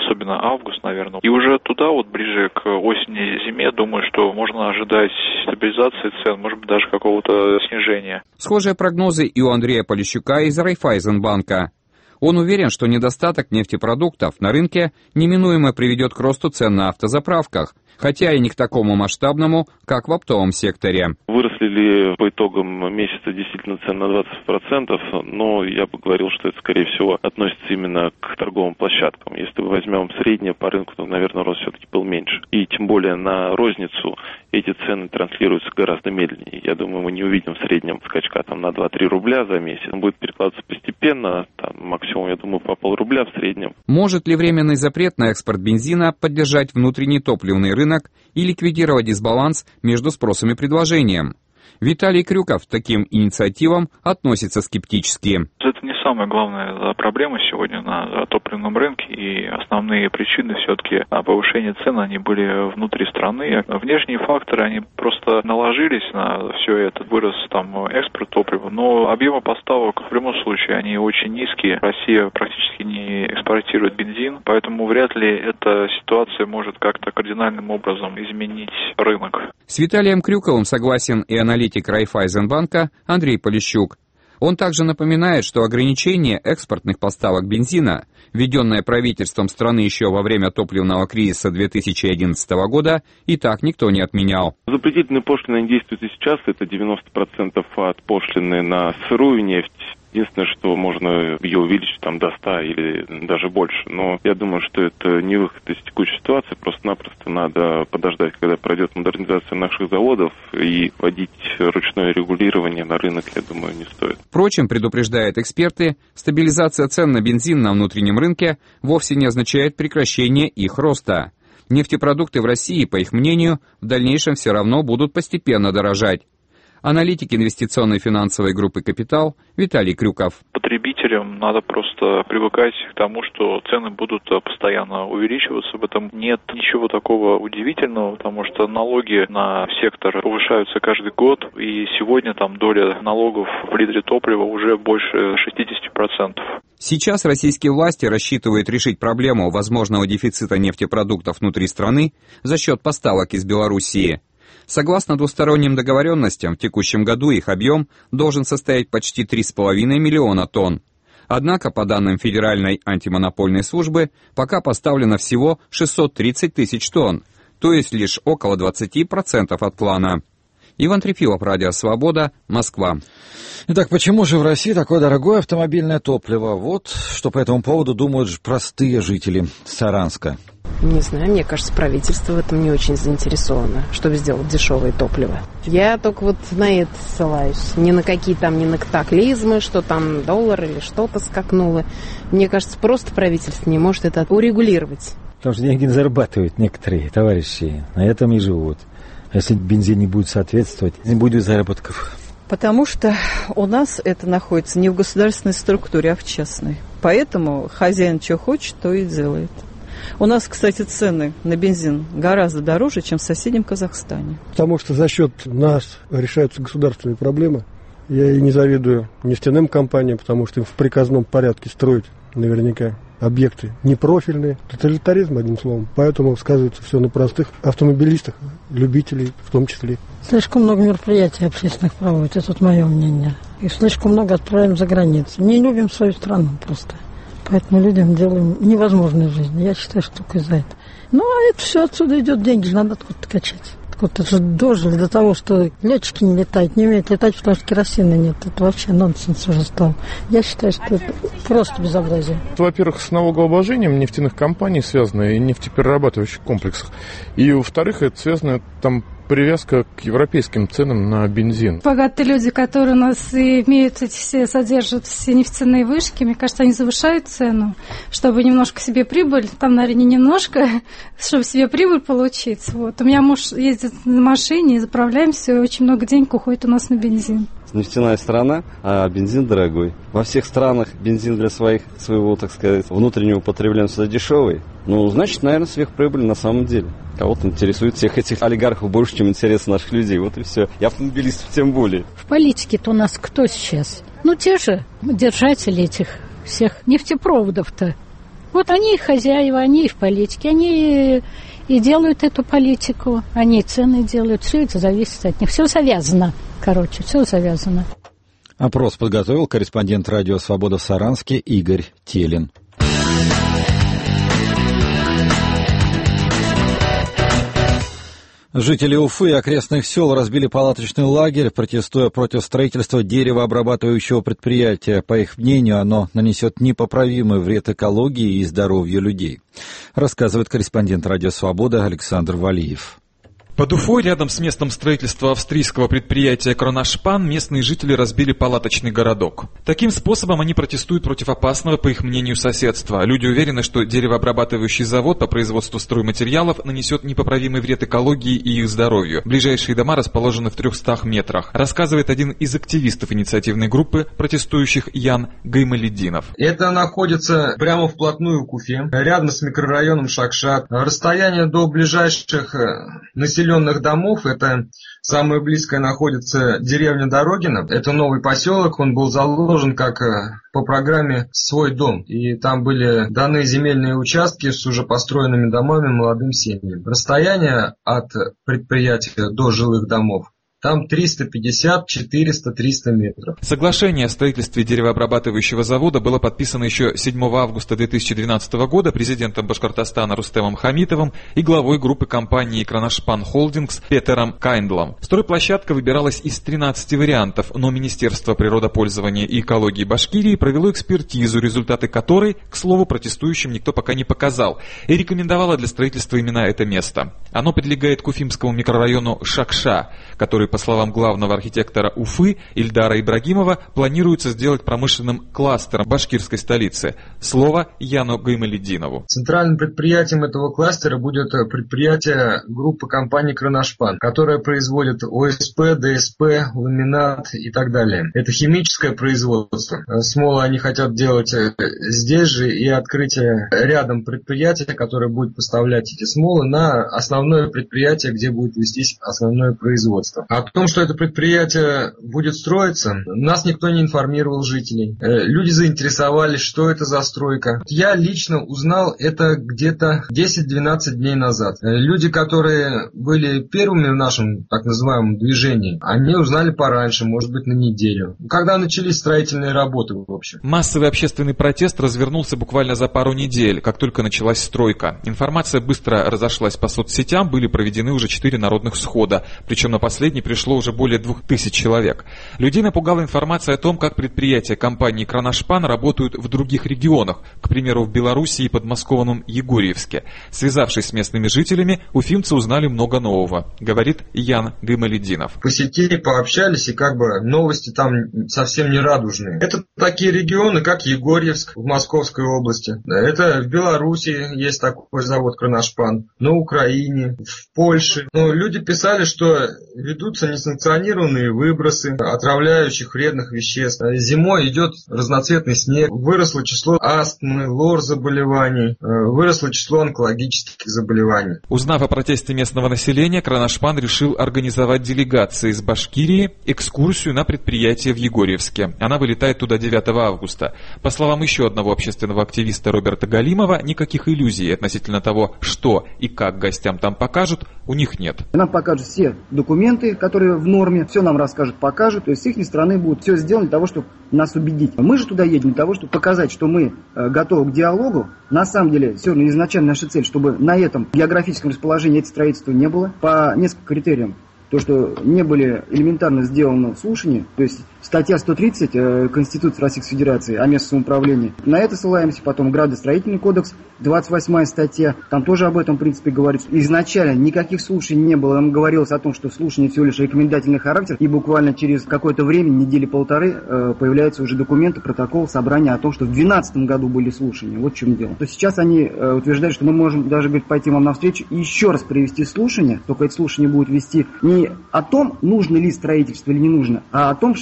особенно август, наверное. И уже туда, вот ближе к осени-зиме, думаю, что можно ожидать стабилизации цен, может быть, даже какого-то снижения. Схожие прогнозы и у Андрея Полищука из Райффайзенбанка. Он уверен, что недостаток нефтепродуктов на рынке неминуемо приведет к росту цен на автозаправках, хотя и не к такому масштабному, как в оптовом секторе. Выросли ли по итогам месяца действительно цены на 20%, но я бы говорил, что это, скорее всего, относится именно к торговым площадкам. Если мы возьмем среднее по рынку, то, наверное, рост все-таки был меньше. И тем более на розницу эти цены транслируются гораздо медленнее. Я думаю, мы не увидим в среднем скачка там, на 2-3 рубля за месяц. Он будет перекладываться постепенно, там, максимум, я думаю, по полрубля в среднем. Может ли временный запрет на экспорт бензина поддержать внутренний топливный рынок и ликвидировать дисбаланс между спросом и предложением? Виталий Крюков к таким инициативам относится скептически. Это не самая главная проблема сегодня на топливном рынке, и основные причины все-таки повышения цен, они были внутри страны. Внешние факторы, они просто наложились на все это. Вырос там экспорт топлива, но объемы поставок в любом случае, они очень низкие. Россия практически не экспортирует бензин, поэтому вряд ли эта ситуация может как-то кардинальным образом изменить рынок. С Виталием Крюковым согласен и аналитик Райффайзенбанка Андрей Полищук. Он также напоминает, что ограничение экспортных поставок бензина, введенное правительством страны еще во время топливного кризиса 2011 года, и так никто не отменял. Запретительные пошлины действуют и сейчас, это 90% от пошлины на сырую нефть. Единственное, что можно ее увеличить там до 100 или даже больше. Но я думаю, что это не выход из текущей ситуации. Просто-напросто надо подождать, когда пройдет модернизация наших заводов, и вводить ручное регулирование на рынок, я думаю, не стоит. Впрочем, предупреждают эксперты, стабилизация цен на бензин на внутреннем рынке вовсе не означает прекращение их роста. Нефтепродукты в России, по их мнению, в дальнейшем все равно будут постепенно дорожать. Аналитик инвестиционной финансовой группы «Капитал» Виталий Крюков. Потребителям надо просто привыкать к тому, что цены будут постоянно увеличиваться. В этом нет ничего такого удивительного, потому что налоги на сектор повышаются каждый год, и сегодня там доля налогов в литре топлива уже больше 60%. Сейчас российские власти рассчитывают решить проблему возможного дефицита нефтепродуктов внутри страны за счет поставок из Белоруссии. Согласно двусторонним договоренностям, в текущем году их объем должен составить почти 3,5 миллиона тонн. Однако, по данным Федеральной антимонопольной службы, пока поставлено всего 630 тысяч тонн, то есть лишь около 20% от плана. Иван Трефилов, Радио Свобода, Москва. Итак, почему же в России такое дорогое автомобильное топливо? Вот что по этому поводу думают простые жители Саранска. Не знаю, мне кажется, правительство в этом не очень заинтересовано, чтобы сделать дешевое топливо. Я только вот на это ссылаюсь. Ни на какие там, ни на катаклизмы, что там доллар или что-то скакнуло. Мне кажется, просто правительство не может это урегулировать. Потому что деньги зарабатывают некоторые товарищи, на этом и живут. А если бензин не будет соответствовать, не будет заработков. Потому что у нас это находится не в государственной структуре, а в частной. Поэтому хозяин что хочет, то и делает. У нас, кстати, цены на бензин гораздо дороже, чем в соседнем Казахстане. Потому что за счет нас решаются государственные проблемы. Я и не завидую нефтяным компаниям, потому что им в приказном порядке строить наверняка объекты непрофильные. Тоталитаризм, одним словом. Поэтому сказывается все на простых автомобилистах, любителей в том числе. Слишком много мероприятий общественных проводят, это вот мое мнение. И слишком много отправляем за границу. Не любим свою страну просто. Поэтому людям делаем невозможную жизнь. Я считаю, что только из-за этого. Ну, а это все отсюда идет, деньги же надо откуда-то качать. Вот же дожили до того, что летчики не летают, не умеют летать, потому что керосина нет. Это вообще нонсенс уже стал. Я считаю, что это просто безобразие. Во-первых, с налогообложением нефтяных компаний связано и нефтеперерабатывающих комплексах. И, во-вторых, это связано там привязка к европейским ценам на бензин. Богатые люди, которые у нас имеют эти все, содержат все нефтяные вышки, мне кажется, они завышают цену, чтобы немножко себе прибыль, там, наверное, не немножко, чтобы себе прибыль получить. Вот. У меня муж ездит на машине, и заправляемся, и очень много денег уходит у нас на бензин. Нефтяная страна, а бензин дорогой. Во всех странах бензин для своего, так сказать, внутреннего потребления дешевый. Ну, значит, наверное, сверхприбыль на самом деле. Кого-то интересует всех этих олигархов больше, чем интересы наших людей. Вот и все. И автомобилистов тем более. В политике-то у нас кто сейчас? Ну, те же держатели этих всех нефтепроводов-то. Вот они и хозяева, они и в политике, они и делают эту политику, они и цены делают, все это зависит от них, все завязано, все завязано. Опрос подготовил корреспондент радио «Свобода» в Саранске Игорь Телин. Жители Уфы и окрестных сел разбили палаточный лагерь, протестуя против строительства деревообрабатывающего предприятия. По их мнению, оно нанесет непоправимый вред экологии и здоровью людей, рассказывает корреспондент радио «Свобода» Александр Валиев. Под Уфой, рядом с местом строительства австрийского предприятия «Кронашпан», местные жители разбили палаточный городок. Таким способом они протестуют против опасного, по их мнению, соседства. Люди уверены, что деревообрабатывающий завод по производству стройматериалов нанесет непоправимый вред экологии и их здоровью. Ближайшие дома расположены в 300 метрах, рассказывает один из активистов инициативной группы протестующих Ян Гаймалединов. Это находится прямо вплотную к Уфе, рядом с микрорайоном Шакшат. Расстояние до ближайших населенных домов, это самое близкое находится деревня Дорогино, это новый поселок, он был заложен как по программе «Свой дом», и там были даны земельные участки с уже построенными домами молодым семьям. Расстояние от предприятия до жилых домов там 350, 400, 300 метров. Соглашение о строительстве деревообрабатывающего завода было подписано еще 7 августа 2012 года президентом Башкортостана Рустемом Хамитовым и главой группы компании «Кронашпан Холдингс» Петером Кайндлом. Стройплощадка выбиралась из 13 вариантов, но Министерство природопользования и экологии Башкирии провело экспертизу, результаты которой, к слову, протестующим никто пока не показал, и рекомендовало для строительства именно это место. Оно прилегает к уфимскому микрорайону Шакша, который, по словам главного архитектора Уфы Ильдара Ибрагимова, планируется сделать промышленным кластером башкирской столицы. Слово Яну Гаймалединову. Центральным предприятием этого кластера будет предприятие группы компаний «Кронашпан», которая производит ОСП, ДСП, ламинат и так далее. Это химическое производство. Смолы они хотят делать здесь же и открытие рядом предприятия, которое будет поставлять эти смолы на основное предприятие, где будет вестись основное производство. О том, что это предприятие будет строиться, нас никто не информировал, жителей. Люди заинтересовались, что это за стройка. Я лично узнал это где-то 10-12 дней назад. Люди, которые были первыми в нашем так называемом движении, они узнали пораньше, может быть, на неделю. Когда начались строительные работы, в общем. Массовый общественный протест развернулся буквально за пару недель, как только началась стройка. Информация быстро разошлась по соцсетям, были проведены уже 4 народных схода, причем на последний пришло уже более 2000 человек. Людей напугала информация о том, как предприятия компании «Кронашпан» работают в других регионах, к примеру, в Белоруссии и подмосковном Егорьевске. Связавшись с местными жителями, уфимцы узнали много нового, говорит Ян Гаймалединов. Посетили, пообщались, и новости там совсем не радужные. Это такие регионы, как Егорьевск в Московской области. Это в Белоруссии есть такой завод «Кронашпан», на Украине, в Польше. Но люди писали, что ведутся несанкционированные выбросы отравляющих вредных веществ. Зимой идет разноцветный снег, выросло число астмы, лор-заболеваний, выросло число онкологических заболеваний. Узнав о протесте местного населения, Кронашпан решил организовать делегации из Башкирии экскурсию на предприятие в Егорьевске. Она вылетает туда 9 августа. По словам еще одного общественного активиста Роберта Галимова, никаких иллюзий относительно того, что и как гостям там покажут, у них нет. Нам покажут все документы, которые в норме, все нам расскажут, покажут. То есть с их стороны будет все сделано для того, чтобы нас убедить. Мы же туда едем для того, чтобы показать, что мы готовы к диалогу. На самом деле, все равно изначально наша цель, чтобы на этом географическом расположении это строительство не было. По нескольким критериям. То, что не были элементарно сделаны слушания, то есть статья 130 Конституции Российской Федерации о местном самоуправлении. На это ссылаемся, потом Градостроительный кодекс, 28 статья, там тоже об этом, в принципе, говорится. Изначально никаких слушаний не было, нам говорилось о том, что слушание всего лишь рекомендательный характер, и буквально через какое-то время, недели полторы, появляются уже документы, протокол, собрание о том, что в 2012 году были слушания. Вот в чем дело. То сейчас они утверждают, что мы можем даже, говорит, пойти вам навстречу и еще раз провести слушания, только это слушание будет вести не о том, нужно ли строительство или не нужно, а о том, что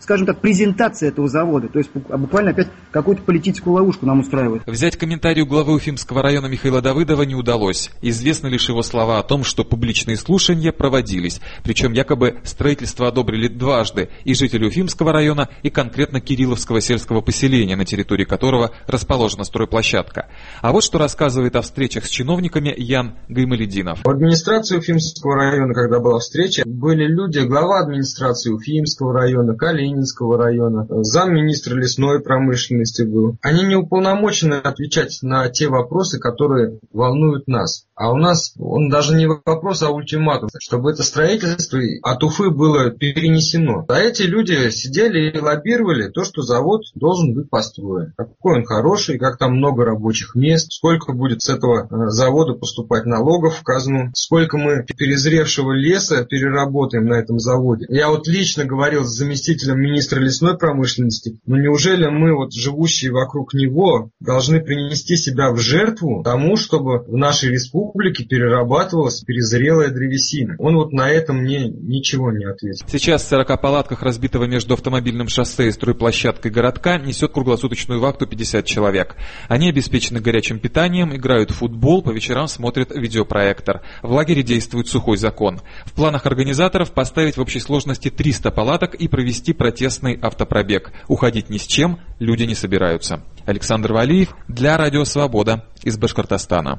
скажем так, презентация этого завода. То есть буквально опять какую-то политическую ловушку нам устраивают. Взять комментарий главы Уфимского района Михаила Давыдова не удалось. Известны лишь его слова о том, что публичные слушания проводились. Причем якобы строительство одобрили дважды и жители Уфимского района, и конкретно Кирилловского сельского поселения, на территории которого расположена стройплощадка. А вот что рассказывает о встречах с чиновниками Ян Гаймалединов. В администрации Уфимского района, когда была встреча, были люди, глава администрации Уфимского района, Калининского района, замминистра лесной промышленности был. Они не уполномочены отвечать на те вопросы, которые волнуют нас. А у нас он даже не вопрос, а ультиматум, чтобы это строительство от Уфы было перенесено. А эти люди сидели и лоббировали то, что завод должен быть построен. Какой он хороший, как там много рабочих мест, сколько будет с этого завода поступать налогов в казну, сколько мы перезревшего леса переработаем на этом заводе. Я вот лично говорил с заместителем министра лесной промышленности, но неужели мы, вот живущие вокруг него, должны принести себя в жертву тому, чтобы в нашей республике перерабатывалась перезрелая древесина? Он вот на это мне ничего не ответил. Сейчас в 40 палатках разбитого между автомобильным шоссе и стройплощадкой городка несет круглосуточную вахту 50 человек. Они обеспечены горячим питанием, играют в футбол, по вечерам смотрят видеопроектор. В лагере действует сухой закон. В планах организаторов поставить в общей сложности 300 палаток и провести протестный автопробег. Уходить ни с чем люди не собираются. Александр Валиев для Радио Свобода из Башкортостана.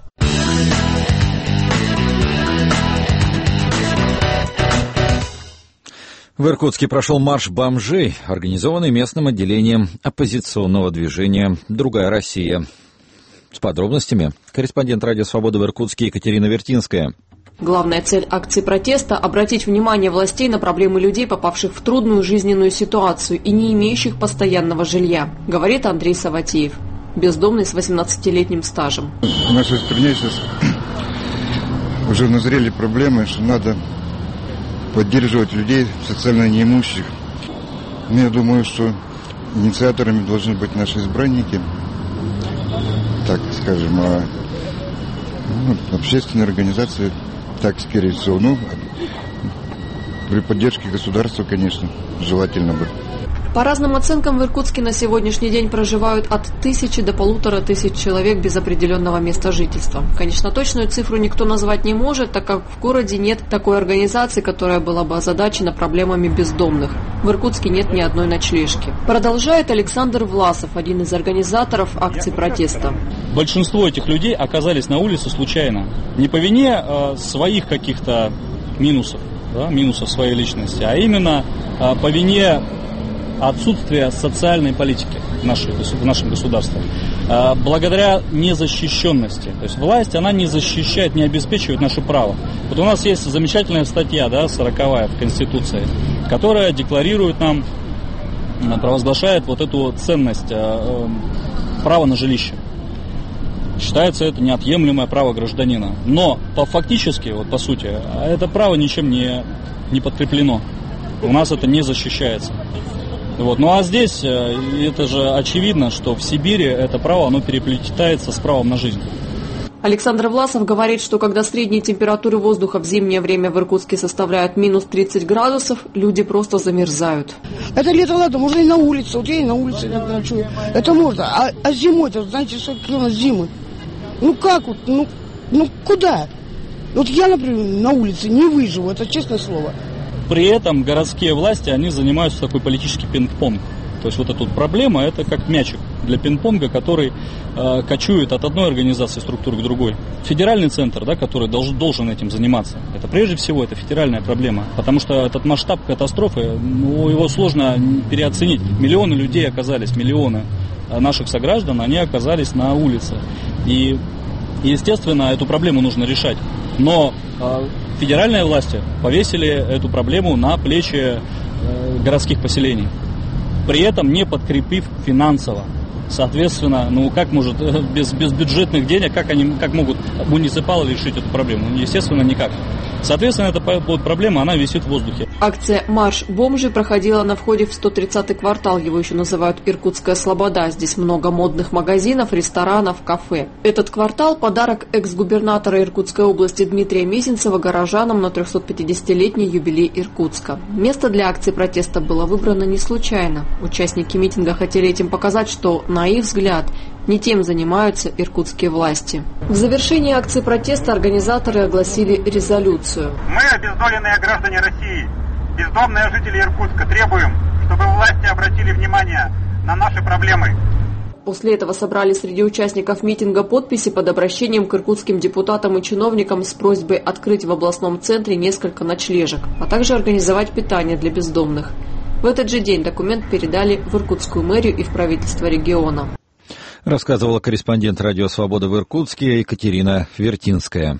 В Иркутске прошел марш бомжей, организованный местным отделением оппозиционного движения «Другая Россия». С подробностями корреспондент Радио Свобода в Иркутске Екатерина Вертинская. Главная цель акции протеста – обратить внимание властей на проблемы людей, попавших в трудную жизненную ситуацию и не имеющих постоянного жилья, говорит Андрей Саватеев, бездомный с 18-летним стажем. В нашей стране сейчас уже назрели проблемы, что надо поддерживать людей социально неимущих. Я думаю, что инициаторами должны быть наши избранники, так скажем, общественные организации, так, скорее всего. При поддержке государства, конечно, желательно бы. По разным оценкам, в Иркутске на сегодняшний день проживают от 1000 до 1500 человек без определенного места жительства. Конечно, точную цифру никто назвать не может, так как в городе нет такой организации, которая была бы озадачена проблемами бездомных. В Иркутске нет ни одной ночлежки. Продолжает Александр Власов, один из организаторов акции протеста. Большинство этих людей оказались на улице случайно. Не по вине своих каких-то минусов своей личности, а именно по вине отсутствие социальной политики в нашем государстве. Благодаря незащищенности. То есть власть, она не защищает, не обеспечивает наше право. Вот у нас есть замечательная статья, 40-я в Конституции, которая декларирует нам, провозглашает вот эту ценность права на жилище. Считается это неотъемлемое право гражданина. Но фактически, по сути, это право ничем не подкреплено. У нас это не защищается. Ну а здесь это же очевидно, что в Сибири это право, оно переплетается с правом на жизнь. Александр Власов говорит, что когда средние температуры воздуха в зимнее время в Иркутске составляют минус 30 градусов, люди просто замерзают. Это лето, ладно, можно и на улице. Вот я и на улице иногда ночую. Это можно. А зимой-то, знаете, сколько у нас зимы? Куда? Вот я, например, на улице не выживу, это честное слово. При этом городские власти, они занимаются такой политический пинг-понг. То есть вот эта проблема, это как мячик для пинг-понга, который кочует от одной организации структуры к другой. Федеральный центр, который должен этим заниматься, это прежде всего это федеральная проблема. Потому что этот масштаб катастрофы, его сложно переоценить. Миллионы людей оказались, миллионы наших сограждан, они оказались на улице. И, естественно, эту проблему нужно решать. Но федеральные власти повесили эту проблему на плечи городских поселений, при этом не подкрепив финансово. Соответственно, как может без бюджетных денег, как могут муниципалы решить эту проблему? Естественно, никак. Соответственно, эта проблема, она висит в воздухе. Акция «Марш бомжи» проходила на входе в 130-й квартал, его еще называют Иркутская Слобода. Здесь много модных магазинов, ресторанов, кафе. Этот квартал – подарок экс-губернатора Иркутской области Дмитрия Мезенцева горожанам на 350-летний юбилей Иркутска. Место для акции протеста было выбрано не случайно. Участники митинга хотели этим показать, что, на их взгляд, не тем занимаются иркутские власти. В завершении акции протеста организаторы огласили резолюцию. Мы, обездоленные граждане России, бездомные жители Иркутска, требуем, чтобы власти обратили внимание на наши проблемы. После этого собрали среди участников митинга подписи под обращением к иркутским депутатам и чиновникам с просьбой открыть в областном центре несколько ночлежек, а также организовать питание для бездомных. В этот же день документ передали в Иркутскую мэрию и в правительство региона. Рассказывала корреспондент «Радио Свобода» в Иркутске Екатерина Вертинская.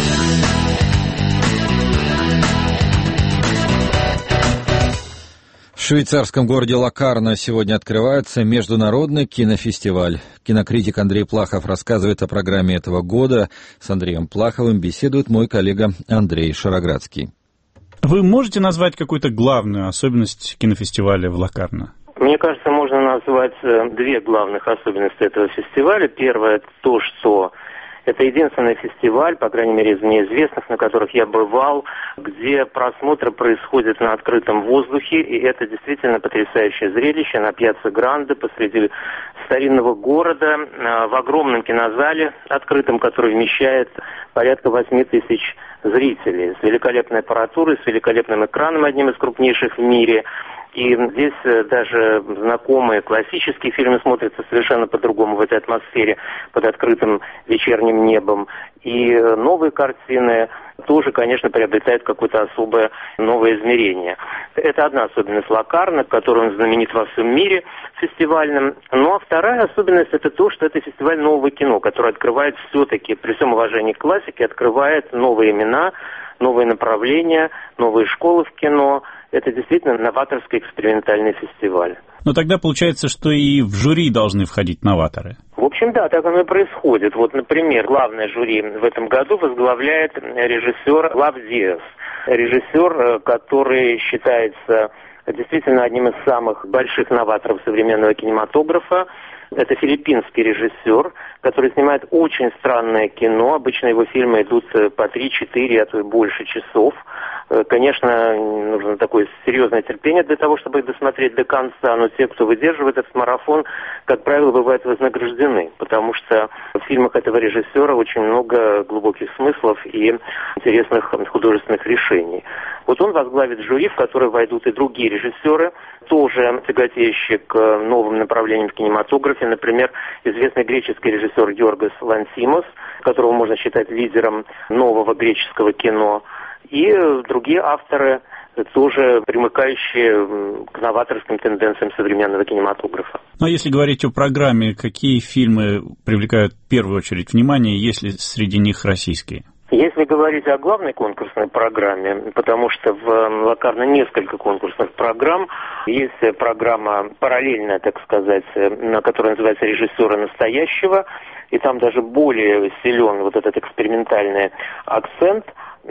В швейцарском городе Локарно сегодня открывается международный кинофестиваль. Кинокритик Андрей Плахов рассказывает о программе этого года. С Андреем Плаховым беседует мой коллега Андрей Шароградский. Вы можете назвать какую-то главную особенность кинофестиваля в Локарно? Мне кажется, можно назвать две главных особенности этого фестиваля. Первое – то, что это единственный фестиваль, по крайней мере, из мне известных, на которых я бывал, где просмотры происходят на открытом воздухе, и это действительно потрясающее зрелище на Пьяцца Гранде посреди старинного города, в огромном кинозале открытом, который вмещает порядка 8 тысяч зрителей, с великолепной аппаратурой, с великолепным экраном, одним из крупнейших в мире. И здесь даже знакомые классические фильмы смотрятся совершенно по-другому в этой атмосфере, под открытым вечерним небом. И новые картины тоже, конечно, приобретают какое-то особое новое измерение. Это одна особенность Локарно, которой он знаменит во всем мире фестивальным. Ну а вторая особенность – это то, что это фестиваль нового кино, который открывает все-таки, при всем уважении к классике, открывает новые имена, новые направления, новые школы в кино. Это действительно новаторский экспериментальный фестиваль. Но тогда получается, что и в жюри должны входить новаторы. В общем, да, так оно и происходит. Вот, например, главное жюри в этом году возглавляет режиссер Лав Диас. Режиссер, который считается действительно одним из самых больших новаторов современного кинематографа. Это филиппинский режиссер, который снимает очень странное кино. Обычно его фильмы идут по 3-4, а то и больше часов. Конечно, нужно такое серьезное терпение для того, чтобы их досмотреть до конца, но те, кто выдерживает этот марафон, как правило, бывают вознаграждены, потому что в фильмах этого режиссера очень много глубоких смыслов и интересных художественных решений. Вот он возглавит жюри, в которое войдут и другие режиссеры, тоже тяготеющие к новым направлениям в кинематографе. Например, известный греческий режиссер Йоргос Лантимос, которого можно считать лидером нового греческого кино, и другие авторы, тоже примыкающие к новаторским тенденциям современного кинематографа. Ну а если говорить о программе, какие фильмы привлекают в первую очередь внимание, если среди них российские? Если говорить о главной конкурсной программе, потому что в Локарно несколько конкурсных программ, есть программа параллельная, так сказать, которая называется «Режиссера настоящего», и там даже более силен вот этот экспериментальный акцент.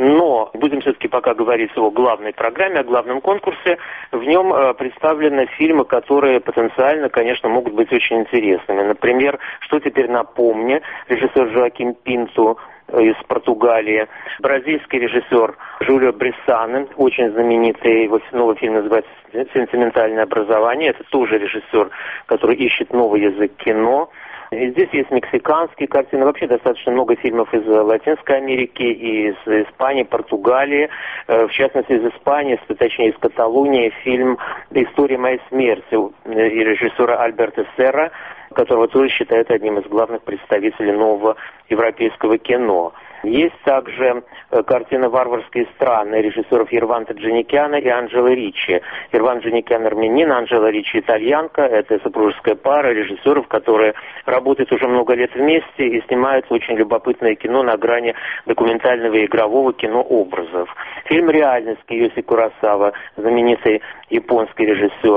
Но будем все-таки пока говорить о главной программе, о главном конкурсе. В нем представлены фильмы, которые потенциально, конечно, могут быть очень интересными. Например, «Что теперь напомни», режиссер Жоаким Пинту из Португалии, бразильский режиссер Жулио Брессано, очень знаменитый, его новый фильм называется «Сентиментальное образование». Это тоже режиссер, который ищет новый язык кино. И здесь есть мексиканские картины, вообще достаточно много фильмов из Латинской Америки, и из Испании, Португалии, в частности из Испании, точнее из Каталонии, фильм «История моей смерти» и режиссера Альберто Серра, которого тоже считают одним из главных представителей нового европейского кино. Есть также картина «Варварские страны» режиссеров Ерванта Джаникяна и Анджело Ричи. Ерван Джаникян армянин, Анджело Ричи итальянка. Это супружеская пара режиссеров, которые работают уже много лет вместе и снимают очень любопытное кино на грани документального и игрового кинообразов. Фильм «Реальность» Киёси Куросава, знаменитый японский режиссер.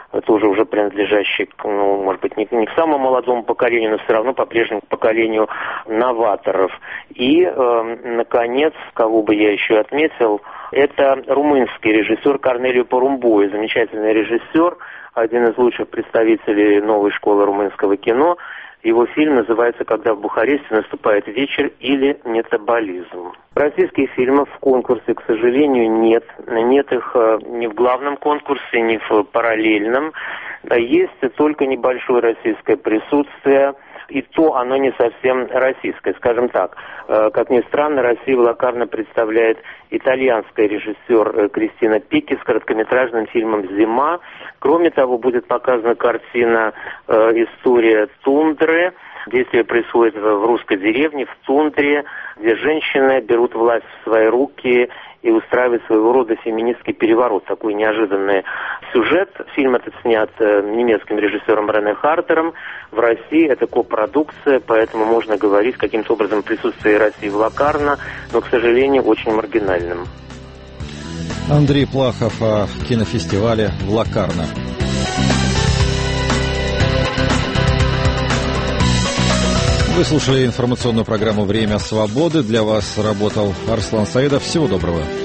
тоже уже принадлежащий, может быть, не к самому молодому поколению, но все равно по-прежнему поколению новаторов. И, наконец, кого бы я еще отметил, это румынский режиссер Корнелиu Porumboiu, замечательный режиссер, один из лучших представителей новой школы румынского кино. Его фильм называется «Когда в Бухаресте наступает вечер» или «Метаболизм». Российских фильмов в конкурсе, к сожалению, нет. Нет их ни в главном конкурсе, ни в параллельном. Есть только небольшое российское присутствие, и то оно не совсем российское. Скажем так, как ни странно, Россию локарно представляет итальянская режиссер Кристина Пикки с короткометражным фильмом «Зима». Кроме того, будет показана картина «История тундры». Действие происходит в русской деревне, в тундре, где женщины берут власть в свои руки и устраивают своего рода феминистский переворот. Такой неожиданный сюжет. Фильм этот снят немецким режиссером Рене Хартером. В России это копродукция, поэтому можно говорить каким-то образом о присутствии России в Локарно, но, к сожалению, очень маргинальным. Андрей Плахов о кинофестивале в Локарно. Вы слушали информационную программу «Время свободы». Для вас работал Арслан Саидов. Всего доброго.